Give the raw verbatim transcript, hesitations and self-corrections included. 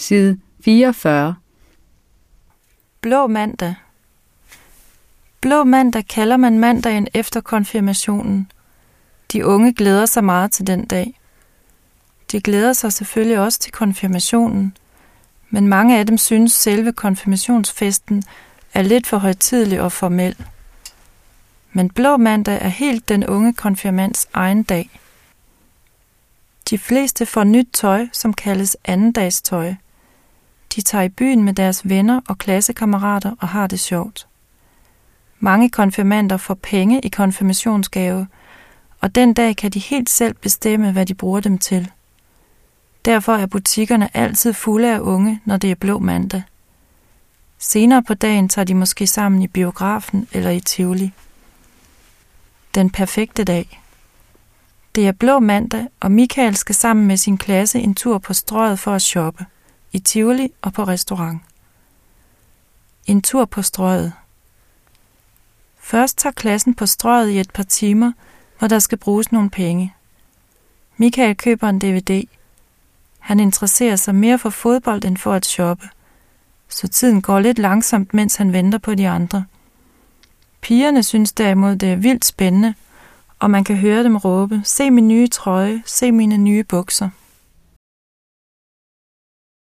Side fireogfyrre. Blå mandag. Blå mandag kalder man mandagen efter konfirmationen. De unge glæder sig meget til den dag. De glæder sig selvfølgelig også til konfirmationen, men mange af dem synes selve konfirmationsfesten er lidt for højtidelig og formel. Men blå mandag er helt den unge konfirmands egen dag. De fleste får nyt tøj, som kaldes andendagstøj. De tager i byen med deres venner og klassekammerater og har det sjovt. Mange konfirmander får penge i konfirmationsgave, og den dag kan de helt selv bestemme, hvad de bruger dem til. Derfor er butikkerne altid fulde af unge, når det er blå mandag. Senere på dagen tager de måske sammen i biografen eller i Tivoli. Den perfekte dag. Det er blå mandag, og Michael skal sammen med sin klasse en tur på Strøget for at shoppe, i Tivoli og på restaurant. En tur på Strøget. Først tager klassen på Strøget i et par timer, hvor der skal bruges nogle penge. Michael køber en D V D. Han interesserer sig mere for fodbold end for at shoppe, så tiden går lidt langsomt, mens han venter på de andre. Pigerne synes derimod, det er vildt spændende, og man kan høre dem råbe, se min nye trøje, se mine nye bukser.